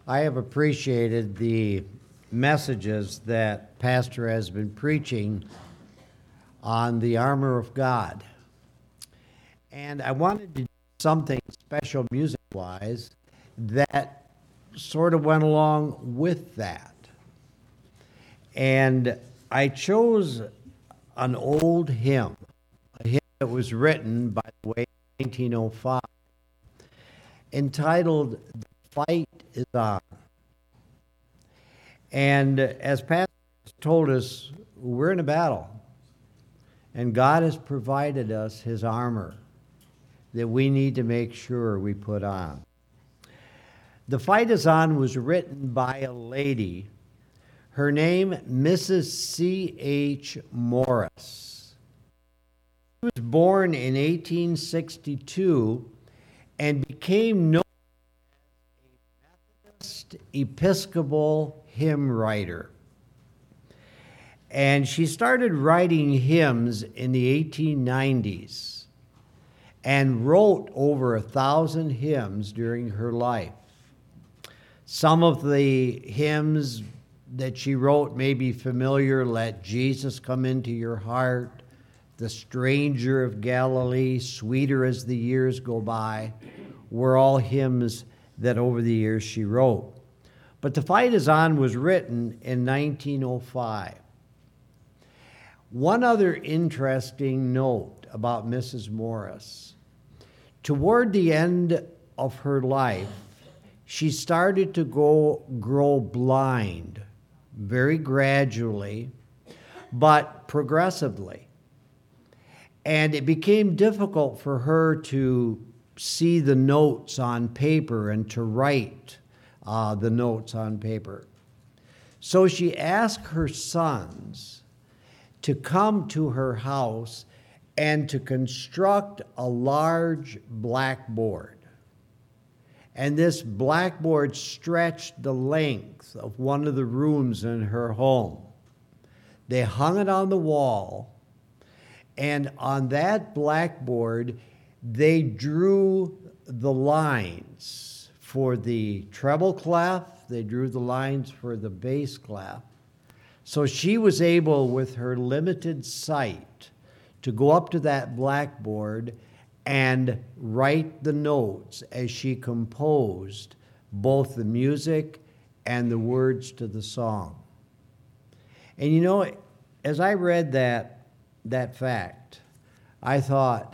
I have appreciated the messages that Pastor has been preaching on the armor of God. And I wanted to do something special music-wise that sort of went along with that. And I chose an old hymn, a hymn that was written, by the way, in 1905, entitled "The Fight is On." And as Pastor told us, we're in a battle. And God has provided us his armor that we need to make sure we put on. "The Fight is On" was written by a lady, her name Mrs. C.H. Morris. She was born in 1862 and became known as a Methodist Episcopal hymn writer. And she started writing hymns in the 1890s and wrote over 1,000 hymns during her life. Some of the hymns that she wrote may be familiar: "Let Jesus Come Into Your Heart," "The Stranger of Galilee," "Sweeter as the Years Go By," were all hymns that over the years she wrote. But "The Fight is On" was written in 1905. One other interesting note about Mrs. Morris: toward the end of her life, she started to grow blind, very gradually, but progressively. And it became difficult for her to see the notes on paper and to write the notes on paper. So she asked her sons to come to her house and to construct a large blackboard. And this blackboard stretched the length of one of the rooms in her home. They hung it on the wall, and on that blackboard, they drew the lines for the treble clef, they drew the lines for the bass clef. So she was able, with her limited sight, to go up to that blackboard and write the notes as she composed both the music and the words to the song. And you know, as I read that fact, I thought,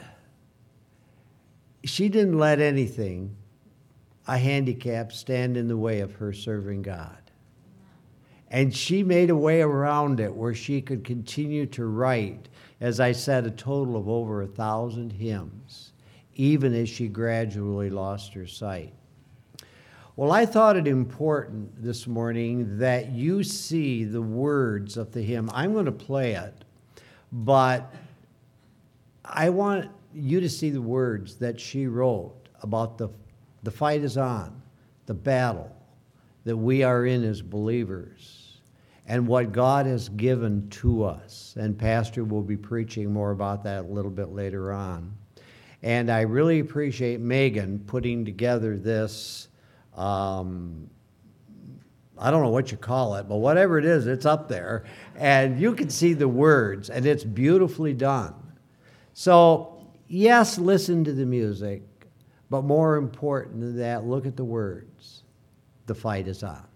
she didn't let anything, a handicap, stand in the way of her serving God. And she made a way around it where she could continue to write, as I said, a total of over 1,000 hymns, even as she gradually lost her sight. Well, I thought it important this morning that you see the words of the hymn. I'm going to play it, but I want you to see the words that she wrote about the fight is on, the battle that we are in as believers, and what God has given to us. And Pastor will be preaching more about that a little bit later on. And I really appreciate Megan putting together this, I don't know what you call it, but whatever it is, it's up there. And you can see the words, and it's beautifully done. So, yes, listen to the music, but more important than that, look at the words. The fight is on.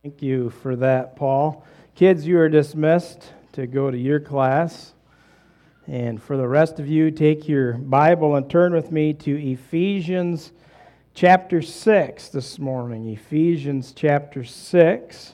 Thank you for that, Paul. Kids, you are dismissed to go to your class. And for the rest of you, take your Bible and turn with me to Ephesians chapter 6 this morning. Ephesians chapter 6.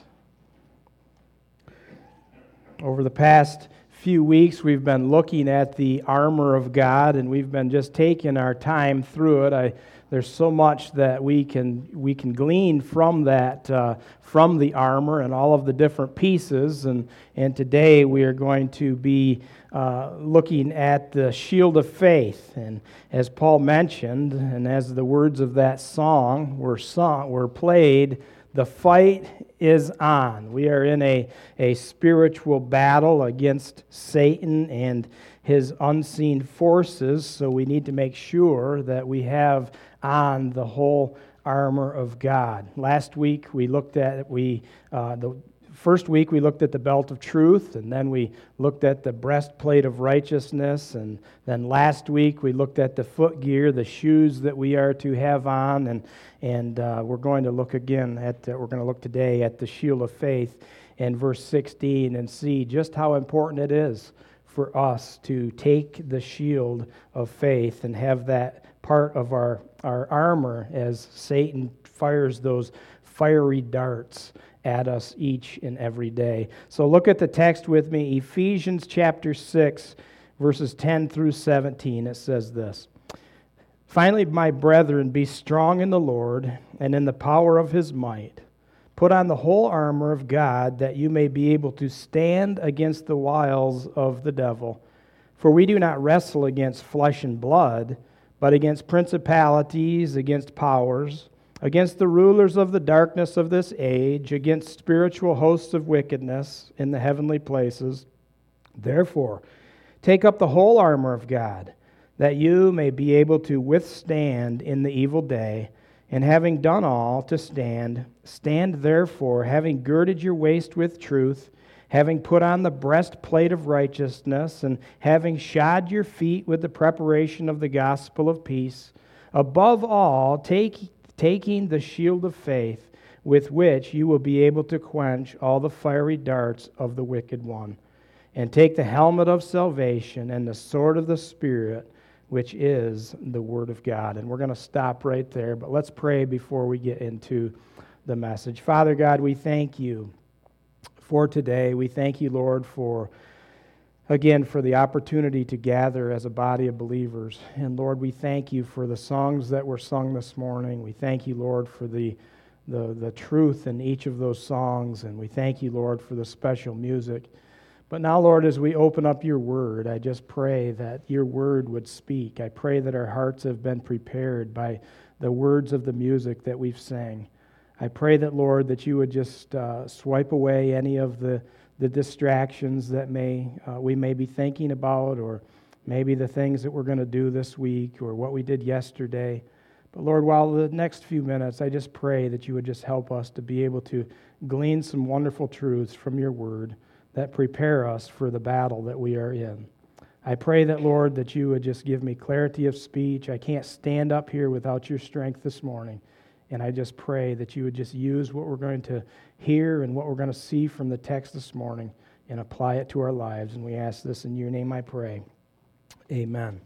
Over the past few weeks, we've been looking at the armor of God, and we've been just taking our time through it. There's so much that we can glean from that, from the armor and all of the different pieces. And today we are going to be looking at the shield of faith. And as Paul mentioned, and as the words of that song were played, the fight is on. We are in a spiritual battle against Satan and his unseen forces, so we need to make sure that we have on the whole armor of God. Last week we looked at the first week we looked at the belt of truth, and then we looked at the breastplate of righteousness, and then last week we looked at the foot gear, the shoes that we are to have on, and we're going to look again we're going to look today at the shield of faith in verse 16 and see just how important it is for us to take the shield of faith and have that part of our armor as Satan fires those fiery darts at us each and every day. So look at the text with me, Ephesians chapter 6, verses 10 through 17. It says this: "Finally, my brethren, be strong in the Lord and in the power of his might. Put on the whole armor of God, that you may be able to stand against the wiles of the devil. For we do not wrestle against flesh and blood, but against principalities, against powers, against the rulers of the darkness of this age, against spiritual hosts of wickedness in the heavenly places. Therefore, take up the whole armor of God, that you may be able to withstand in the evil day, and having done all, to stand. Stand therefore, having girded your waist with truth, having put on the breastplate of righteousness, and having shod your feet with the preparation of the gospel of peace. Above all, taking the shield of faith, with which you will be able to quench all the fiery darts of the wicked one. And take the helmet of salvation and the sword of the Spirit, which is the Word of God." And we're going to stop right there, but let's pray before we get into the message. Father God, we thank you for today. We thank you, Lord, for the opportunity to gather as a body of believers. And Lord, we thank you for the songs that were sung this morning. We thank you, Lord, for the truth in each of those songs. And we thank you, Lord, for the special music. But now, Lord, as we open up your word, I just pray that your word would speak. I pray that our hearts have been prepared by the words of the music that we've sang. I pray that, Lord, that you would just swipe away any of the distractions that we may be thinking about, or maybe the things that we're going to do this week or what we did yesterday. But Lord, while the next few minutes, I just pray that you would just help us to be able to glean some wonderful truths from your word that prepare us for the battle that we are in. I pray that, Lord, that you would just give me clarity of speech. I can't stand up here without your strength this morning. And I just pray that you would just use what we're going to hear and what we're going to see from the text this morning and apply it to our lives. And we ask this in your name I pray. Amen.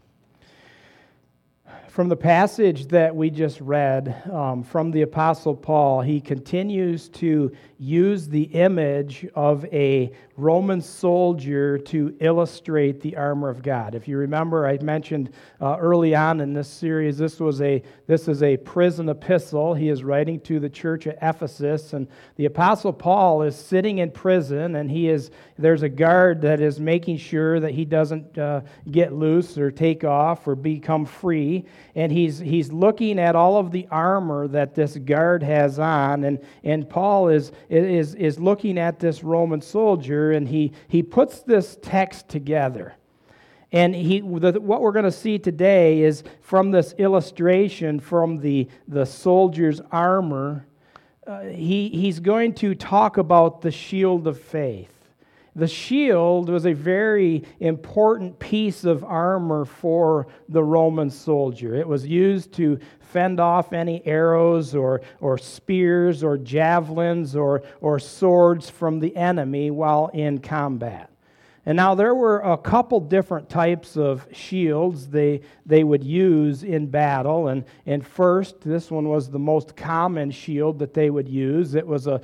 From the passage that we just read from the Apostle Paul, he continues to use the image of a Roman soldier to illustrate the armor of God. If you remember, I mentioned early on in this series, this is a prison epistle. He is writing to the church at Ephesus, and the Apostle Paul is sitting in prison, and there's a guard that is making sure that he doesn't get loose or take off or become free. And he's looking at all of the armor that this guard has on, and Paul is looking at this Roman soldier, and he puts this text together. And what we're going to see today is from this illustration from the soldier's armor, he's going to talk about the shield of faith. The shield was a very important piece of armor for the Roman soldier. It was used to fend off any arrows or spears or javelins or swords from the enemy while in combat. And now there were a couple different types of shields they would use in battle. And first, this one was the most common shield that they would use. It was a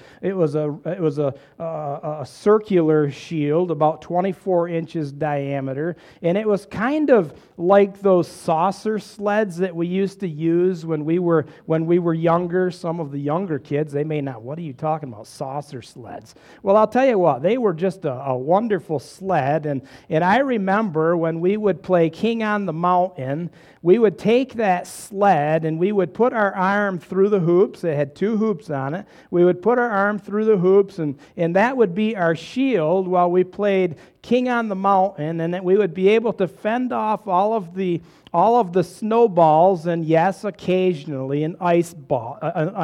circular shield, about 24 inches diameter, and it was kind of like those saucer sleds that we used to use when we were younger. Some of the younger kids, they may not. What are you talking about, saucer sleds? Well, I'll tell you what, they were just a wonderful sled. And I remember when we would play King on the Mountain, we would take that sled and we would put our arm through the hoops. It had 2 hoops on it. We would put our arm through the hoops, and that would be our shield while we played King on the Mountain, and that we would be able to fend off all of the snowballs, and yes, occasionally an ice ball.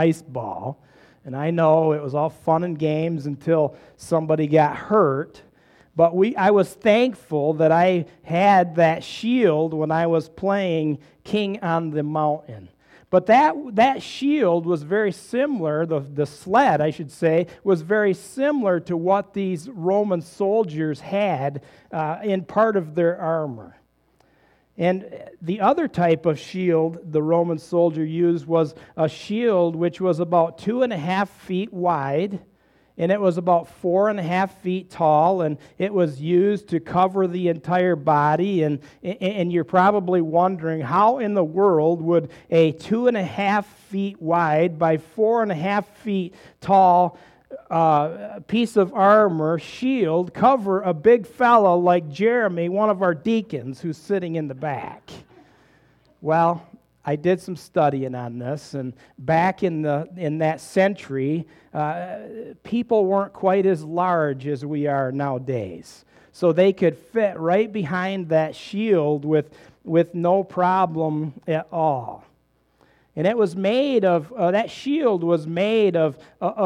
And I know it was all fun and games until somebody got hurt. But I was thankful that I had that shield when I was playing King on the Mountain. But that shield was very similar, the sled, I should say, was very similar to what these Roman soldiers had in part of their armor. And the other type of shield the Roman soldier used was a shield which was about 2.5 feet wide, and it was about 4.5 feet tall, and it was used to cover the entire body. And you're probably wondering, how in the world would a 2.5 feet wide by 4.5 feet tall piece of armor, shield, cover a big fellow like Jeremy, one of our deacons, who's sitting in the back? Well, I did some studying on this, and back in that century, people weren't quite as large as we are nowadays. So they could fit right behind that shield with no problem at all. And it was made of, that shield was made of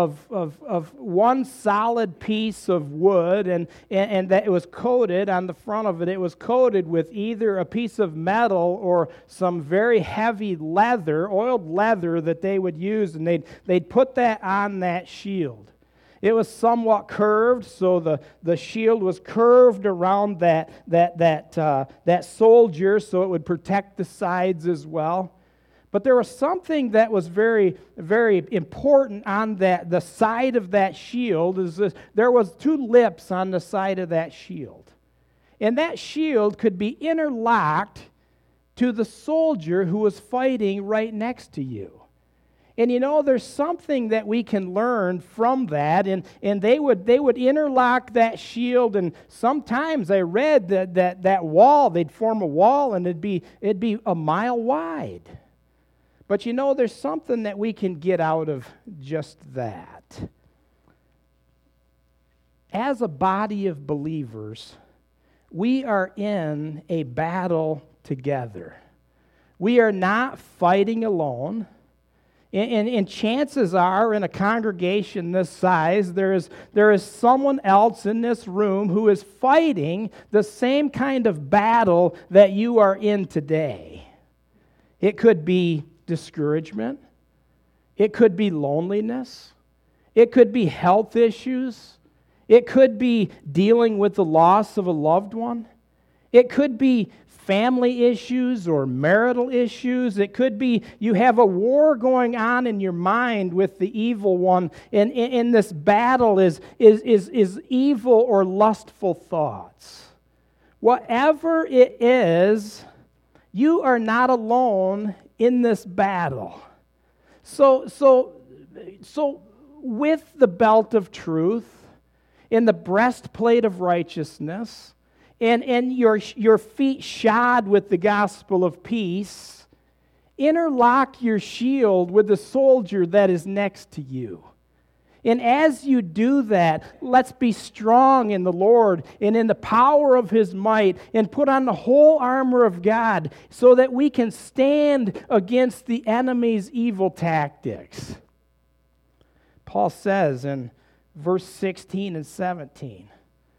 one solid piece of wood, and that it was coated, on the front of it was coated with either a piece of metal or some very heavy leather, oiled leather that they would use, and they'd put that on that shield. It was somewhat curved, so the shield was curved around that soldier, so it would protect the sides as well. But there was something that was very, very important on the side of that shield. There was 2 lips on the side of that shield. And that shield could be interlocked to the soldier who was fighting right next to you. And there's something that we can learn from that. And they would interlock that shield, and sometimes I read that wall, they'd form a wall, and it'd be a mile wide. But there's something that we can get out of just that. As a body of believers, we are in a battle together. We are not fighting alone. And chances are, in a congregation this size, there is someone else in this room who is fighting the same kind of battle that you are in today. It could be discouragement. It could be loneliness. It could be health issues. It could be dealing with the loss of a loved one. It could be family issues or marital issues. It could be you have a war going on in your mind with the evil one, and this battle is evil or lustful thoughts. Whatever it is, you are not alone in this battle. So with the belt of truth, in the breastplate of righteousness, and your feet shod with the gospel of peace, interlock your shield with the soldier that is next to you. And as you do that, let's be strong in the Lord and in the power of His might, and put on the whole armor of God so that we can stand against the enemy's evil tactics. Paul says in verse 16 and 17,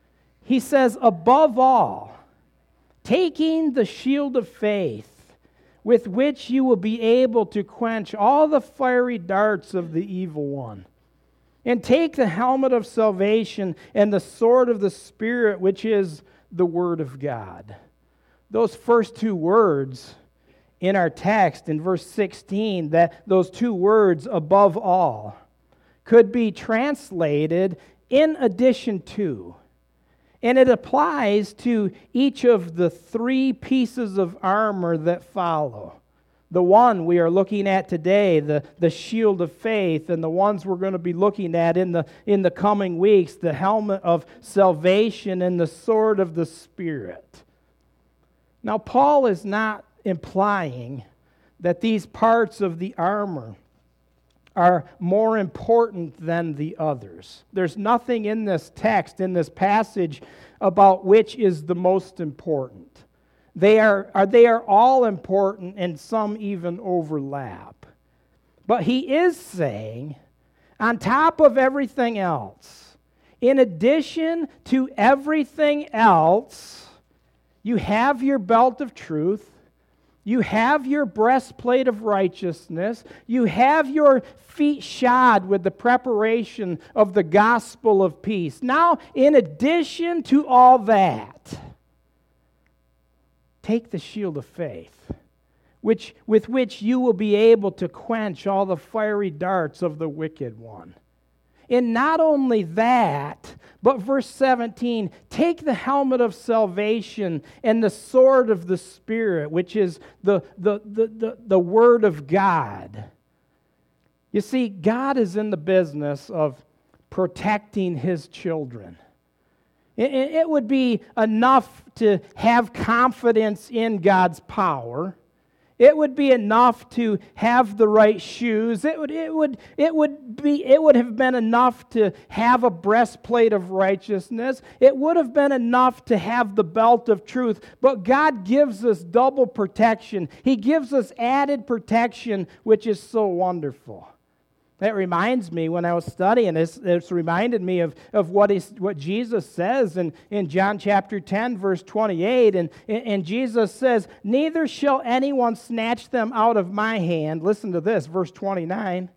he says, above all, taking the shield of faith, with which you will be able to quench all the fiery darts of the evil one. And take the helmet of salvation and the sword of the Spirit, which is the Word of God. Those first two words in our text in verse 16, that those two words, above all, could be translated in addition to. And it applies to each of the three pieces of armor that follow. The one we are looking at today, the shield of faith, and the ones we're going to be looking at in the coming weeks, the helmet of salvation and the sword of the Spirit. Now, Paul is not implying that these parts of the armor are more important than the others. There's nothing in this text, in this passage, about which is the most important. They are all important, and some even overlap. But he is saying, on top of everything else, in addition to everything else, you have your belt of truth, you have your breastplate of righteousness. You have your feet shod with the preparation of the gospel of peace. Now, in addition to all that, take the shield of faith, with which you will be able to quench all the fiery darts of the wicked one. And not only that, but verse 17, take the helmet of salvation and the sword of the Spirit, which is the Word of God. You see, God is in the business of protecting His children. It would be enough to have confidence in God's power. It would be enough to have the right shoes. It would have been enough to have a breastplate of righteousness. It would have been enough to have the belt of truth. But God gives us double protection. He gives us added protection, which is so wonderful. That reminds me, when I was studying this, it's reminded me of what Jesus says in John chapter 10, verse 28. And Jesus says, neither shall anyone snatch them out of my hand. Listen to this, verse 29.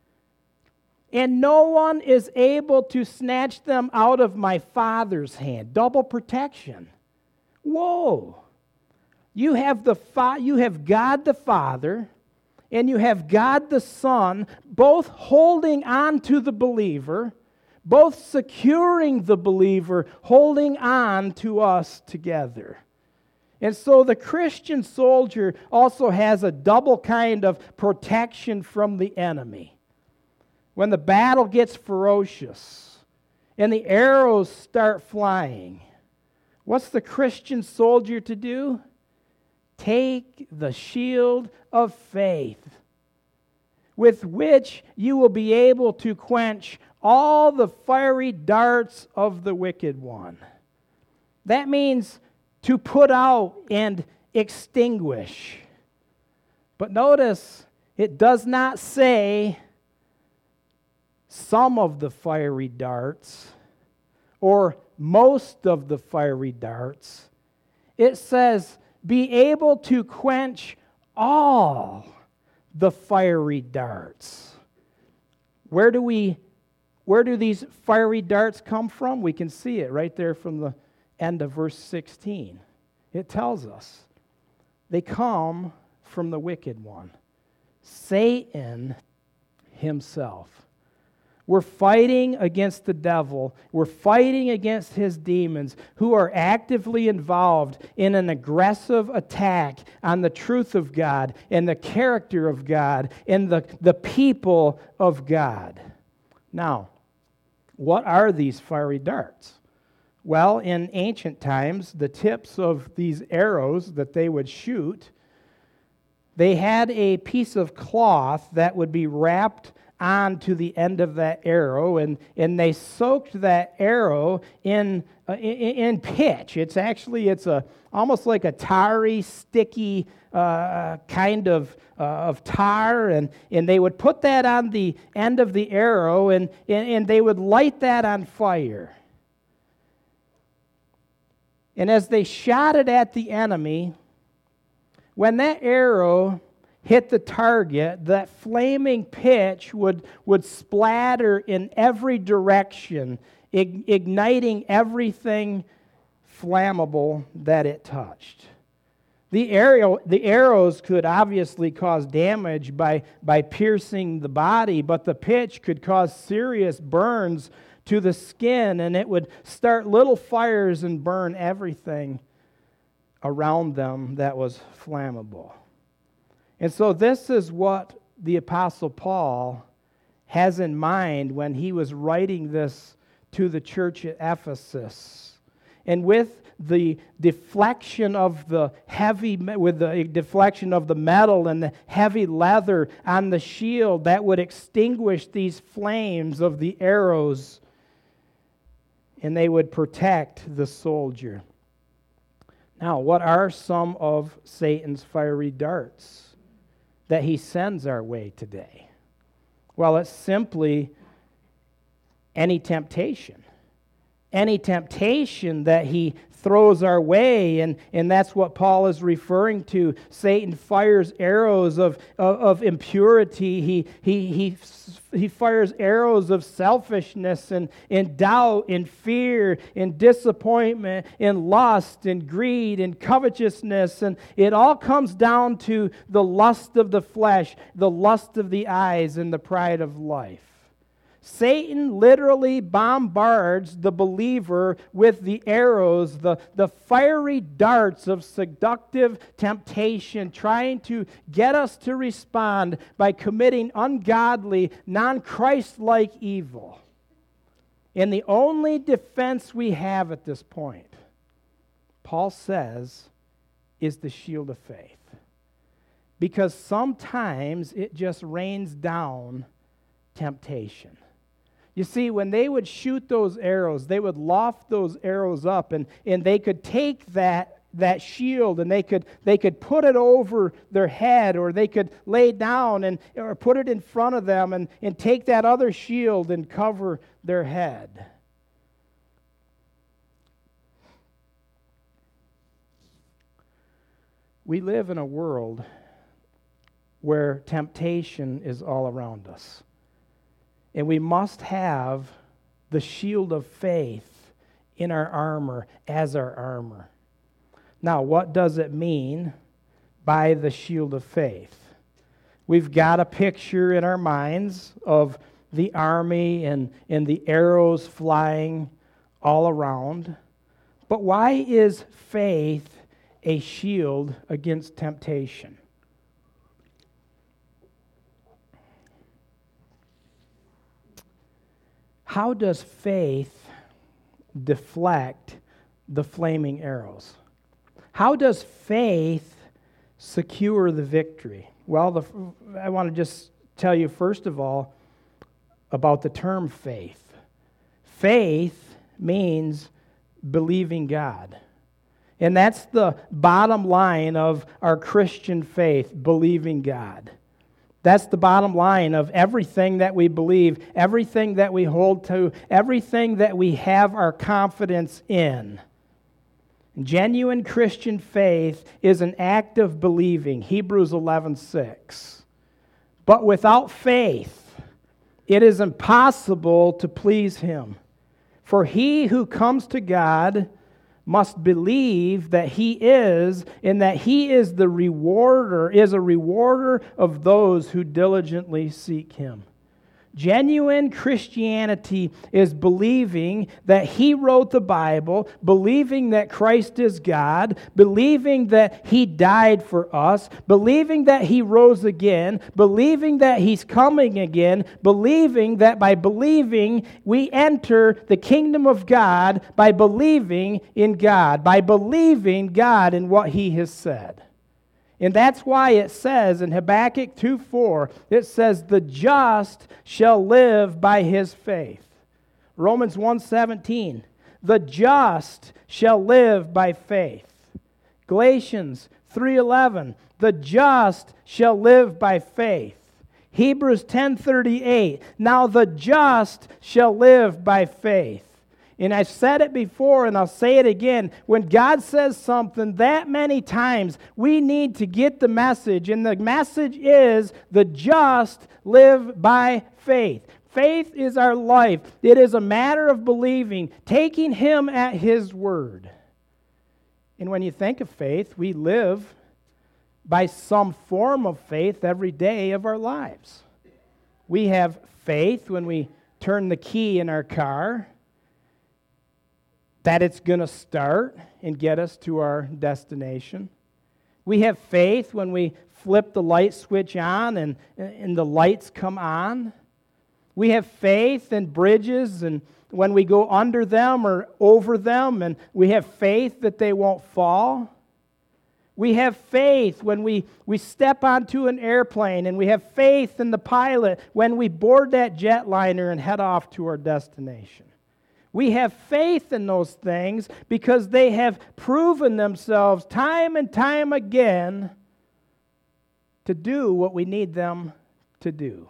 And no one is able to snatch them out of my Father's hand. Double protection. Whoa. You have God the Father, and you have God the Son, both holding on to the believer, both securing the believer, holding on to us together. And so the Christian soldier also has a double kind of protection from the enemy. When the battle gets ferocious and the arrows start flying, what's the Christian soldier to do? Take the shield of faith, with which you will be able to quench all the fiery darts of the wicked one. That means to put out and extinguish. But notice, it does not say some of the fiery darts or most of the fiery darts. It says, be able to quench all the fiery darts. Where do these fiery darts come from? We can see it right there from the end of verse 16. It tells us they come from the wicked one, Satan himself. We're fighting against the devil. We're fighting against his demons who are actively involved in an aggressive attack on the truth of God and the character of God and the people of God. Now, what are these fiery darts? Well, in ancient times, the tips of these arrows that they would shoot, they had a piece of cloth that would be wrapped onto the end of that arrow, and they soaked that arrow in pitch. It's almost like a tarry, sticky kind of tar, and they would put that on the end of the arrow, and they would light that on fire. And as they shot it at the enemy, when that arrow hit the target, that flaming pitch would splatter in every direction, igniting everything flammable that it touched. The arrows could obviously cause damage by piercing the body, but the pitch could cause serious burns to the skin, and it would start little fires and burn everything around them that was flammable. And so this is what the Apostle Paul has in mind when he was writing this to the church at Ephesus. And with the deflection of the metal and the heavy leather on the shield that would extinguish these flames of the arrows, and they would protect the soldier. Now, what are some of Satan's fiery darts that he sends our way today? Well, it's simply any temptation. Any temptation that he throws our way, and that's what Paul is referring to. Satan fires arrows of impurity. He fires arrows of selfishness and in doubt, in fear, in disappointment, in lust, in greed, in covetousness, and it all comes down to the lust of the flesh, the lust of the eyes, and the pride of life. Satan literally bombards the believer with the arrows, the fiery darts of seductive temptation, trying to get us to respond by committing ungodly, non-Christ-like evil. And the only defense we have at this point, Paul says, is the shield of faith. Because sometimes it just rains down temptation. You see, when they would shoot those arrows, they would loft those arrows up, and they could take that shield and they could put it over their head, or they could lay down or put it in front of them and take that other shield and cover their head. We live in a world where temptation is all around us. And we must have the shield of faith in our armor as our armor. Now, what does it mean by the shield of faith? We've got a picture in our minds of the army and the arrows flying all around. But why is faith a shield against temptation? How does faith deflect the flaming arrows? How does faith secure the victory? Well, I want to just tell you, first of all, about the term faith. Faith means believing God. And that's the bottom line of our Christian faith, believing God. That's the bottom line of everything that we believe, everything that we hold to, everything that we have our confidence in. Genuine Christian faith is an act of believing, Hebrews 11:6. But without faith, it is impossible to please Him. For he who comes to God must believe that He is, and that He is a rewarder of those who diligently seek Him. Genuine Christianity is believing that He wrote the Bible, believing that Christ is God, believing that He died for us, believing that He rose again, believing that He's coming again, believing that by believing we enter the kingdom of God, by believing in God, by believing God in what He has said. And that's why it says in Habakkuk 2:4, it says, the just shall live by his faith. Romans 1:17, the just shall live by faith. Galatians 3:11, the just shall live by faith. Hebrews 10:38, now the just shall live by faith. And I've said it before and I'll say it again. When God says something that many times, we need to get the message. And the message is the just live by faith. Faith is our life. It is a matter of believing, taking Him at His word. And when you think of faith, we live by some form of faith every day of our lives. We have faith when we turn the key in our car that it's going to start and get us to our destination. We have faith when we flip the light switch on and the lights come on. We have faith in bridges and when we go under them or over them, and we have faith that they won't fall. We have faith when we step onto an airplane, and we have faith in the pilot when we board that jetliner and head off to our destination. We have faith in those things because they have proven themselves time and time again to do what we need them to do.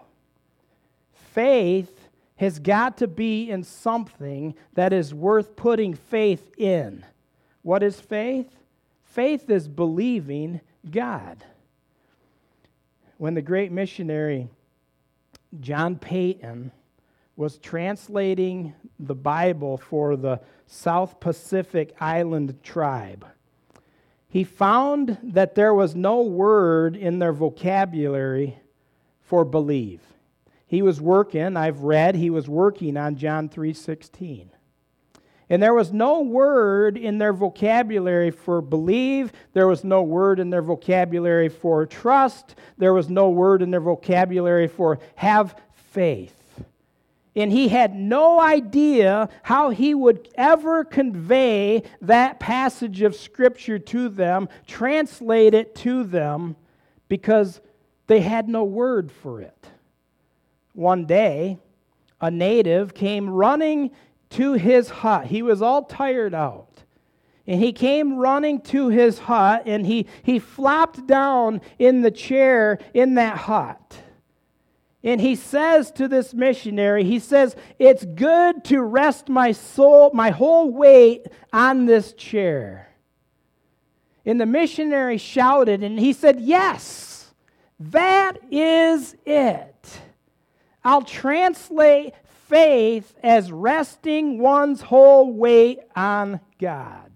Faith has got to be in something that is worth putting faith in. What is faith? Faith is believing God. When the great missionary John Paton was translating the Bible for the South Pacific Island tribe, he found that there was no word in their vocabulary for believe. He was working, I've read, he was working on John 3:16. And there was no word in their vocabulary for believe. There was no word in their vocabulary for trust. There was no word in their vocabulary for have faith. And he had no idea how he would ever convey that passage of Scripture to them, translate it to them, because they had no word for it. One day, a native came running to his hut. He was all tired out. And he came running to his hut, and he flopped down in the chair in that hut. And he says to this missionary, he says, "It's good to rest my soul, my whole weight on this chair." And the missionary shouted, and he said, "Yes, that is it. I'll translate faith as resting one's whole weight on God."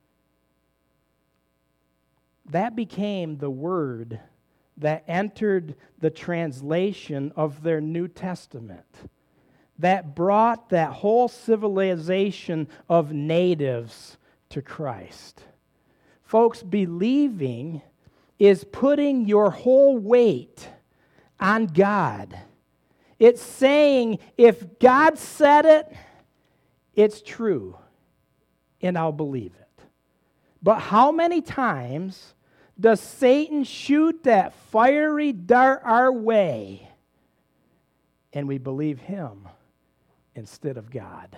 That became the word that entered the translation of their New Testament, that brought that whole civilization of natives to Christ. Folks, believing is putting your whole weight on God. It's saying, if God said it, it's true, and I'll believe it. But how many times does Satan shoot that fiery dart our way, and we believe him instead of God?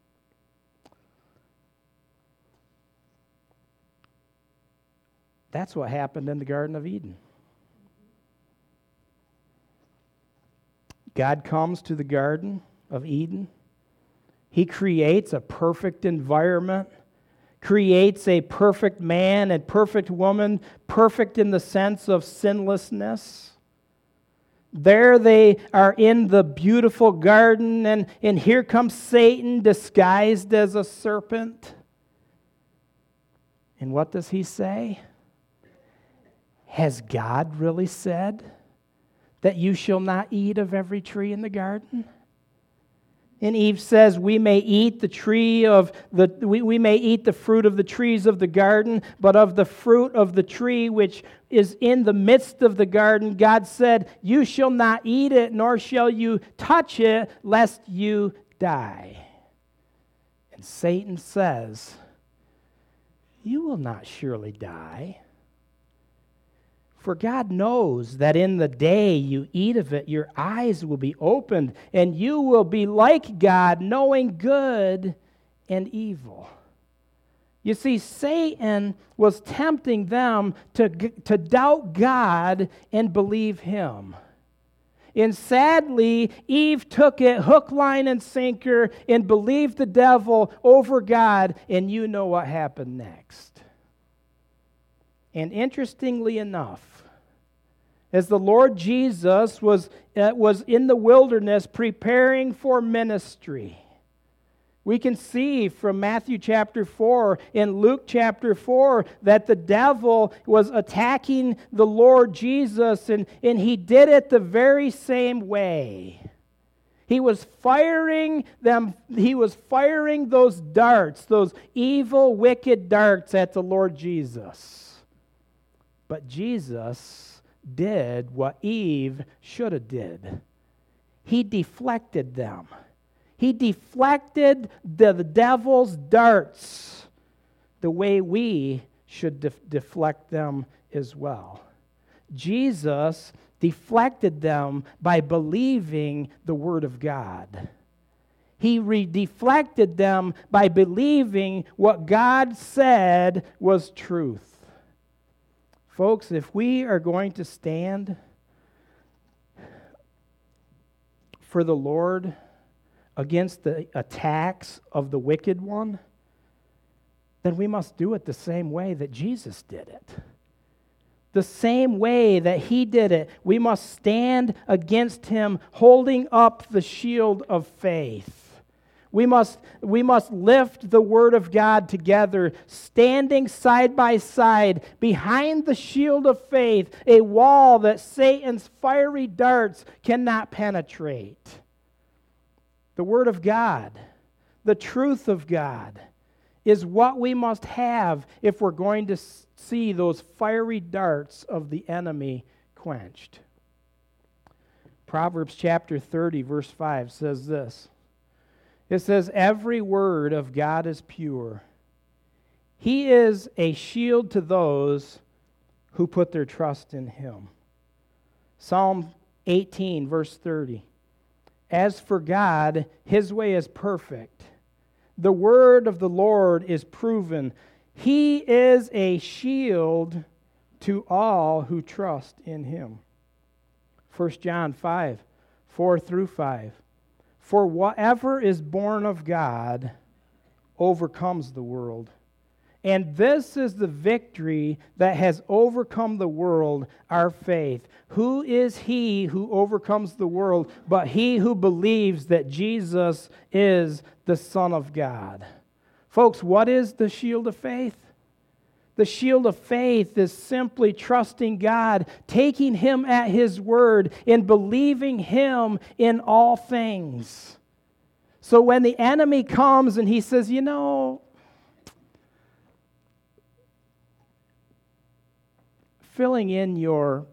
That's what happened in the Garden of Eden. God comes to the Garden of Eden. He creates a perfect environment, creates a perfect man and perfect woman, perfect in the sense of sinlessness. There they are in the beautiful garden, and here comes Satan disguised as a serpent. And what does he say? Has God really said that you shall not eat of every tree in the garden? And Eve says, we may eat the fruit of the trees of the garden, but of the fruit of the tree which is in the midst of the garden, God said, you shall not eat it, nor shall you touch it, lest you die. And Satan says, you will not surely die. For God knows that in the day you eat of it, your eyes will be opened, and you will be like God, knowing good and evil. You see, Satan was tempting them to doubt God and believe him. And sadly, Eve took it hook, line, and sinker and believed the devil over God, and you know what happened next. And interestingly enough, as the Lord Jesus was in the wilderness preparing for ministry, we can see from Matthew chapter 4 and Luke chapter 4 that the devil was attacking the Lord Jesus, and he did it the very same way. He was firing those darts, those evil, wicked darts at the Lord Jesus. But Jesus did what Eve should have did. He deflected them. He deflected the devil's darts the way we should deflect them as well. Jesus deflected them by believing the Word of God. He deflected them by believing what God said was truth. Folks, if we are going to stand for the Lord against the attacks of the wicked one, then we must do it the same way that Jesus did it. The same way that he did it. We must stand against him holding up the shield of faith. We must lift the Word of God together, standing side by side behind the shield of faith, a wall that Satan's fiery darts cannot penetrate. The Word of God, the truth of God, is what we must have if we're going to see those fiery darts of the enemy quenched. Proverbs chapter 30, verse 5 says this. It says, "Every word of God is pure. He is a shield to those who put their trust in him." Psalm 18, verse 30. "As for God, his way is perfect. The word of the Lord is proven. He is a shield to all who trust in him." 1 John 5, 4 through 5. "For whatever is born of God overcomes the world. And this is the victory that has overcome the world, our faith. Who is he who overcomes the world but he who believes that Jesus is the Son of God?" Folks, what is the shield of faith? The shield of faith is simply trusting God, taking him at his word, and believing him in all things. So when the enemy comes and he says, filling in your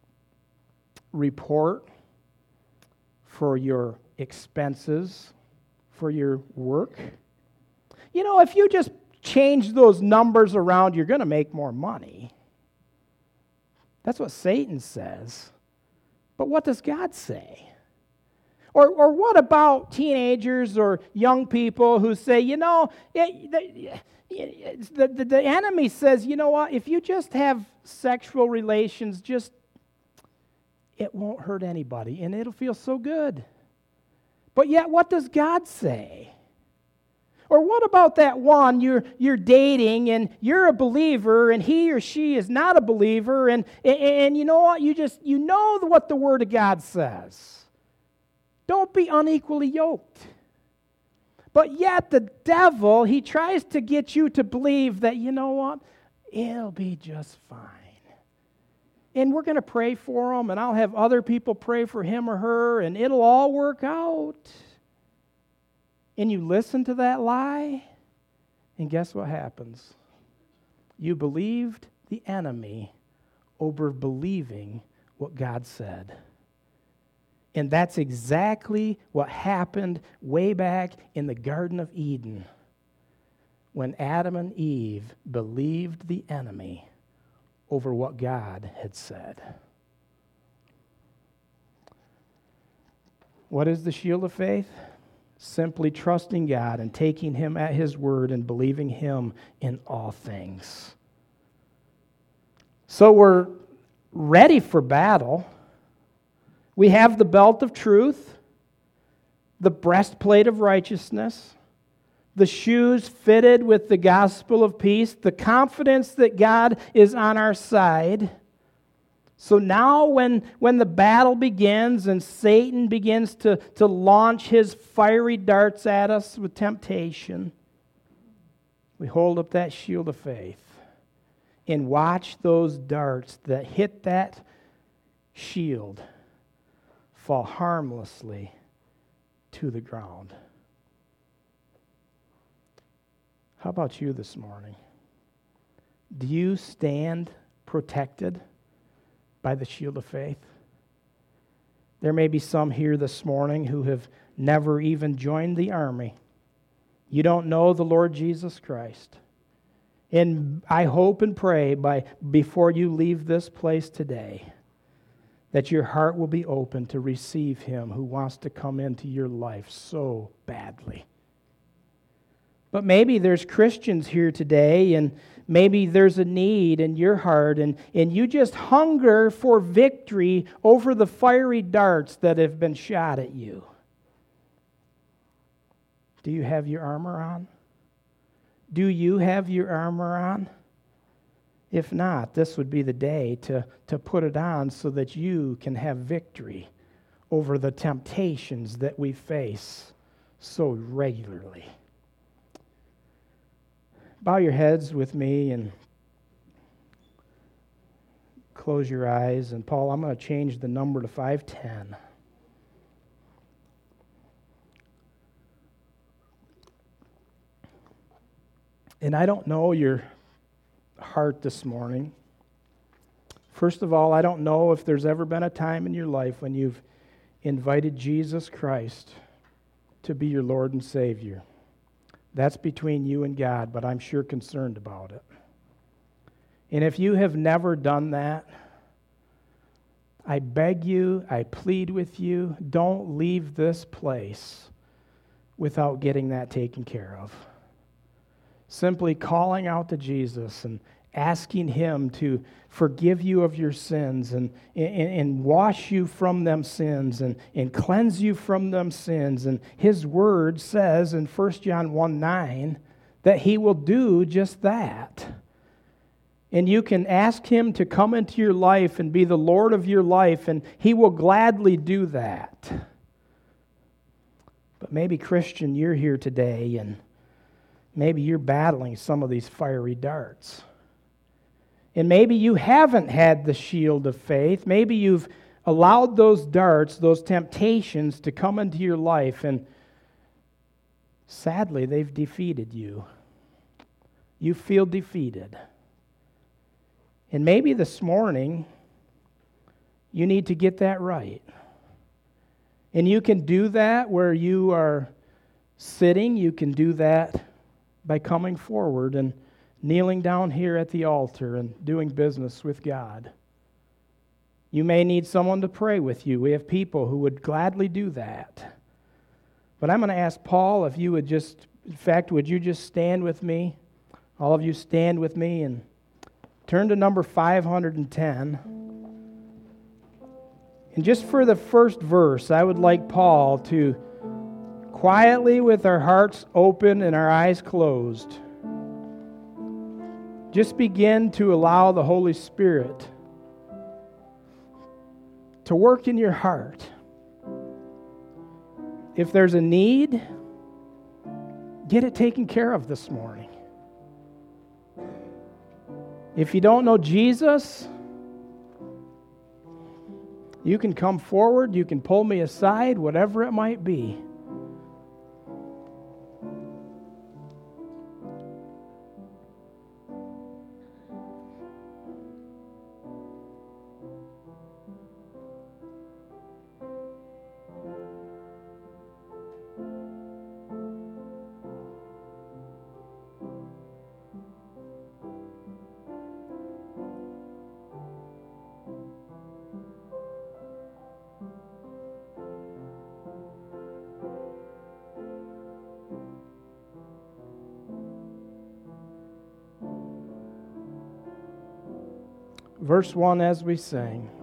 report for your expenses, for your work, if you just change those numbers around, you're going to make more money. That's what Satan says. But what does God say? Or what about teenagers or young people who say, the enemy says, if you just have sexual relations, it won't hurt anybody and it'll feel so good. But yet, what does God say? Or what about that one you're dating and you're a believer and he or she is not a believer, and you know what? You know what the Word of God says. Don't be unequally yoked. But yet the devil, he tries to get you to believe that, it'll be just fine. And we're going to pray for him, and I'll have other people pray for him or her, and it'll all work out. And you listen to that lie, and guess what happens? You believed the enemy over believing what God said. And that's exactly what happened way back in the Garden of Eden when Adam and Eve believed the enemy over what God had said. What is the shield of faith? Simply trusting God and taking him at his word and believing him in all things. So we're ready for battle. We have the belt of truth, the breastplate of righteousness, the shoes fitted with the gospel of peace, the confidence that God is on our side. So now when the battle begins and Satan begins to launch his fiery darts at us with temptation, we hold up that shield of faith and watch those darts that hit that shield fall harmlessly to the ground. How about you this morning? Do you stand protected by the shield of faith? There may be some here this morning who have never even joined the army. You don't know the Lord Jesus Christ. And I hope and pray before you leave this place today that your heart will be open to receive Him who wants to come into your life so badly. But maybe there's Christians here today, and maybe there's a need in your heart, and you just hunger for victory over the fiery darts that have been shot at you. Do you have your armor on? Do you have your armor on? If not, this would be the day to put it on so that you can have victory over the temptations that we face so regularly. Bow your heads with me and close your eyes. And Paul, I'm going to change the number to 510. And I don't know your heart this morning. First of all, I don't know if there's ever been a time in your life when you've invited Jesus Christ to be your Lord and Savior. That's between you and God, but I'm sure concerned about it. And if you have never done that, I beg you, I plead with you, don't leave this place without getting that taken care of. Simply calling out to Jesus and asking Him to forgive you of your sins and wash you from them sins and cleanse you from them sins. And His Word says in 1 John 1:9 that He will do just that. And you can ask Him to come into your life and be the Lord of your life, and He will gladly do that. But maybe, Christian, you're here today, and maybe you're battling some of these fiery darts. And maybe you haven't had the shield of faith. Maybe you've allowed those darts, those temptations to come into your life, and sadly, they've defeated you. You feel defeated. And maybe this morning, you need to get that right. And you can do that where you are sitting. You can do that by coming forward and kneeling down here at the altar and doing business with God. You may need someone to pray with you. We have people who would gladly do that. But I'm going to ask Paul if you would just, in fact, would you just stand with me? All of you stand with me and turn to number 510. And just for the first verse, I would like Paul to quietly, with our hearts open and our eyes closed, just begin to allow the Holy Spirit to work in your heart. If there's a need, get it taken care of this morning. If you don't know Jesus, you can come forward, you can pull me aside, whatever it might be. Verse 1 as we sang.